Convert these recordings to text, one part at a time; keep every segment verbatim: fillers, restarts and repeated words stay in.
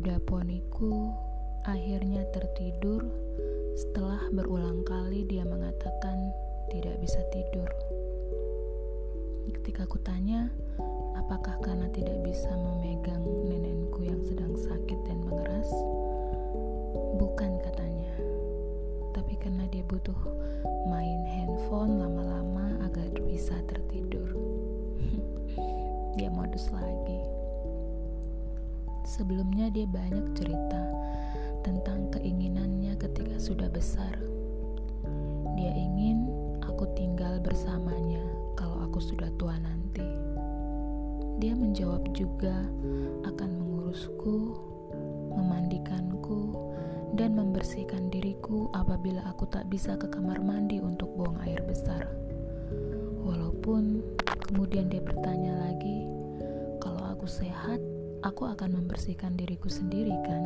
Kuda poniku akhirnya tertidur setelah berulang kali dia mengatakan tidak bisa tidur. Ketika aku tanya, apakah karena tidak bisa memegang nenekku yang sedang sakit dan mengeras? Bukan, katanya. Tapi karena dia butuh main handphone lama-lama agar bisa tertidur. Dia modus lagi. Sebelumnya dia banyak cerita tentang keinginannya ketika sudah besar. Dia ingin aku tinggal bersamanya kalau aku sudah tua nanti. Dia menjawab juga akan mengurusku, memandikanku, dan membersihkan diriku apabila aku tak bisa ke kamar mandi untuk buang air besar. Walaupun kemudian dia bertanya lagi, kalau aku sehat, aku akan membersihkan diriku sendiri kan?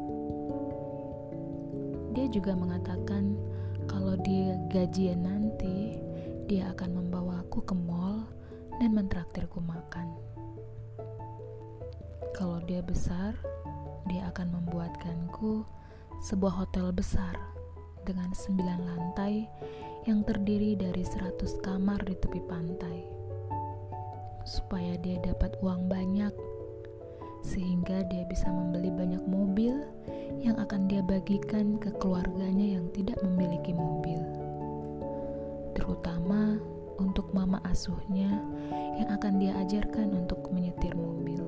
Dia juga mengatakan kalau dia gajian nanti, dia akan membawaku ke mall dan mentraktirku makan. Kalau dia besar, dia akan membuatkanku sebuah hotel besar dengan sembilan lantai yang terdiri dari seratus kamar di tepi pantai, supaya dia dapat uang banyak, sehingga dia bisa membeli banyak mobil yang akan dia bagikan ke keluarganya yang tidak memiliki mobil, terutama untuk mama asuhnya yang akan dia ajarkan untuk menyetir mobil.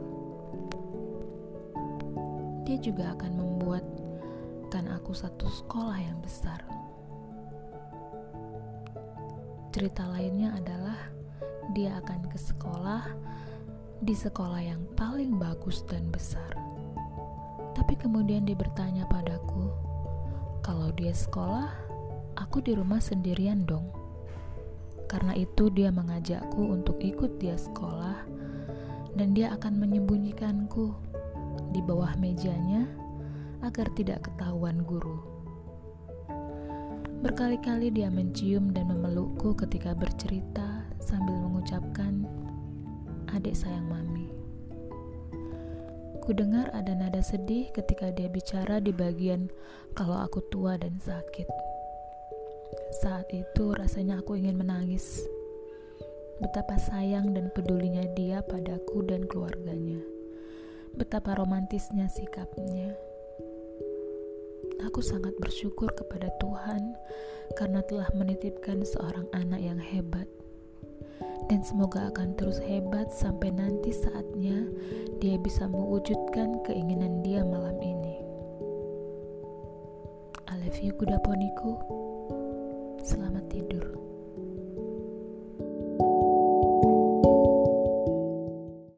Dia juga akan membuatkan aku satu sekolah yang besar. Cerita lainnya adalah dia akan ke sekolah di sekolah yang paling bagus dan besar. Tapi kemudian dia bertanya padaku, kalau dia sekolah, aku di rumah sendirian dong. Karena itu dia mengajakku untuk ikut dia sekolah, dan dia akan menyembunyikanku di bawah mejanya agar tidak ketahuan guru. Berkali-kali dia mencium dan memelukku ketika bercerita sambil mengucapkan, adik sayang mami. Kudengar ada nada sedih ketika dia bicara di bagian kalau aku tua dan sakit. Saat itu rasanya aku ingin menangis. Betapa sayang dan pedulinya dia padaku dan keluarganya. Betapa romantisnya sikapnya. Aku sangat bersyukur kepada Tuhan karena telah menitipkan seorang anak yang hebat. Dan semoga akan terus hebat sampai nanti saatnya dia bisa mewujudkan keinginan dia malam ini. I love you kuda poniku. Selamat tidur.